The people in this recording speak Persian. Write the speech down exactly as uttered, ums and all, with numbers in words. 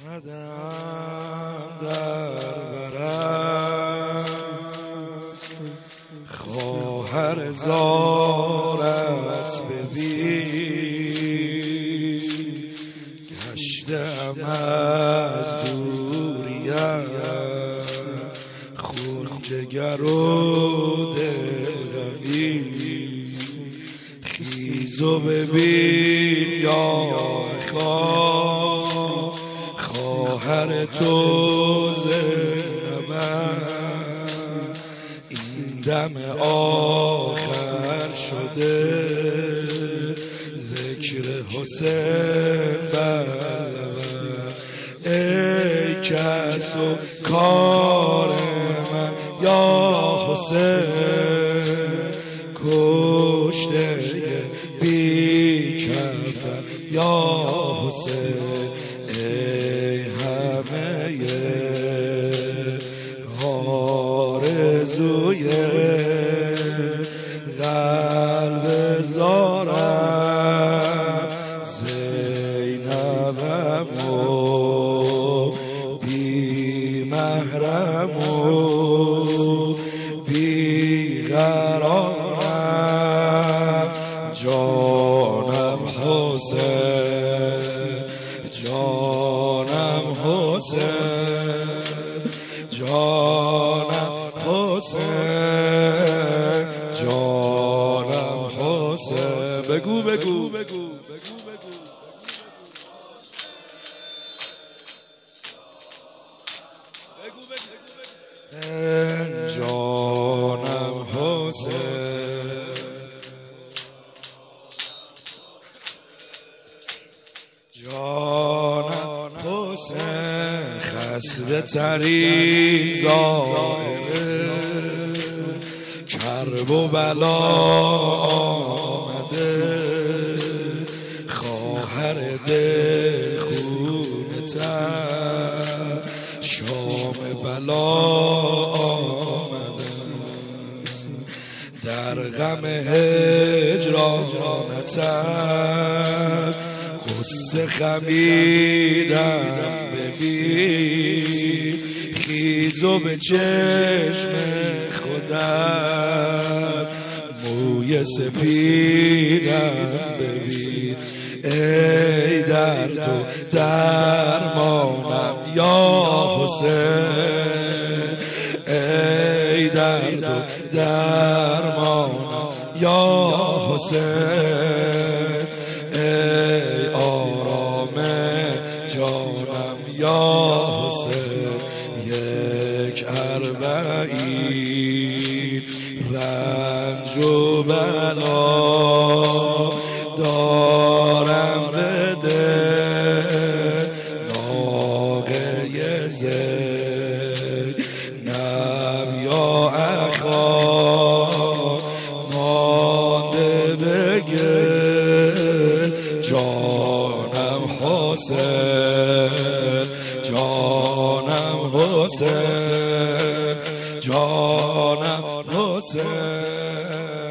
آمدم در برم خواهر زارت ببین، گشتم از دوریم خون جگر و دلمی، خیز و ببین یا خواهر خواهر تو زینبم، این دم آخر شده ذکر حسین بلبل. ای کس و کار من یا حسین، کشته بی کفن یا حسین. ای همه آرزوی قلب زارم، زینبم و بی محرم و بی قرارم. جانم حسین، جانم حسین، جانم حسین، جانم حسین. بگو بگو بگو جانم حسین، جانم حسین. خسته ترین ظاهره کرب و بلا آمده، خواهر دل خونتر شام بلا آمده. در غم هجرانتم قصه خمیدم ببین، خیز و به چشم خودم موی سپیدم ببین. ای درد و درمانم یا حسین، ای درد و درمانم یا حسین. ای آرام جانم یا حسین، یک اربعین رنج و بلا دارم به دل، ناقه زینب یا اخا مانده به گل. جانم حسین، جانم حسین، جانم حسین.